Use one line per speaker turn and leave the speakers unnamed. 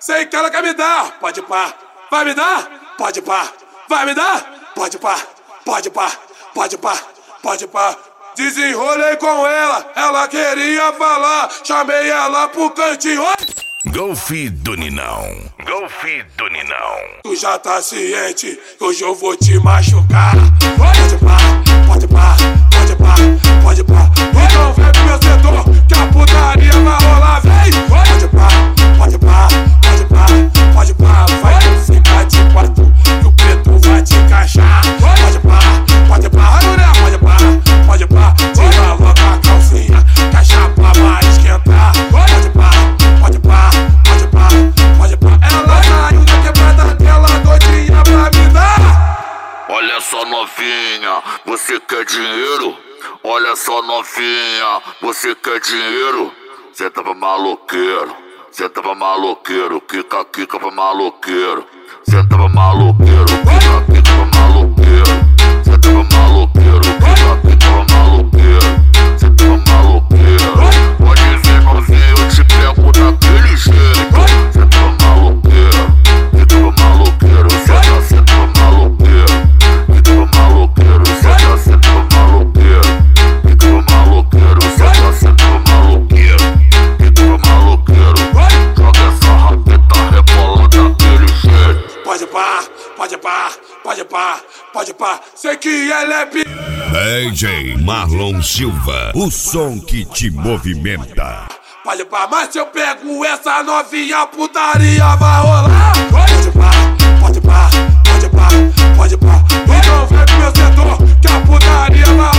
sei que ela quer me dar. Pode pá, vai me dar? Pode pá, vai me dar? Pode pá, pode pá, pode pá, pode pá. Desenrolei com ela queria falar. Chamei ela pro cantinho.
Golfe do Ninão. Golfe do Ninão.
Tu já tá ciente que hoje eu vou te machucar. Pode pá, pode pá, pode pá, pode pá. Então vem pro meu setor que a putaria vai rolar, vem. Pode pá, pode pá, pode pá, pode pá. Vai ficar de quatro que o preto vai te encaixar. Pode pá, pode pá, pode pá, pode pá. Tira logo a calcinha que a chapa vai esquentar. Pode pá, pode pá, pode pá, pode pá. Ela saiu da quebrada dela doidinha pra me dar.
Olha só novinha, você quer dinheiro? Olha só novinha, você quer dinheiro? Cê tava maloqueiro, cê tava maloqueiro, quica, quica pra maloqueiro. Cê tava maloqueiro, quica, quica pra maloqueiro. Cê tava maloqueiro, quica, quica pra maloqueiro. Cê tava maloqueiro, pode ver novinha, eu te pego daquele jeito. Cê tava maloqueiro, cê tava maloqueiro, cê tava maloqueiro. Cê tava maloqueiro, cê tava maloqueiro. Cê tava maloqueiro, cê tava maloqueiro. Cê tava maloqueiro, joga essa rapeta rebola daquele jeito.
Pode pá, pode pá, pode pá, pode pá. Sei que ela é
DJ Marlon Silva, o som que te movimenta.
Pode pá, mas se eu pego essa novinha, a putaria vai rolar. Pode pá, pode pá, pode pá, pode pá. Então vem pro meu setor que a putaria vai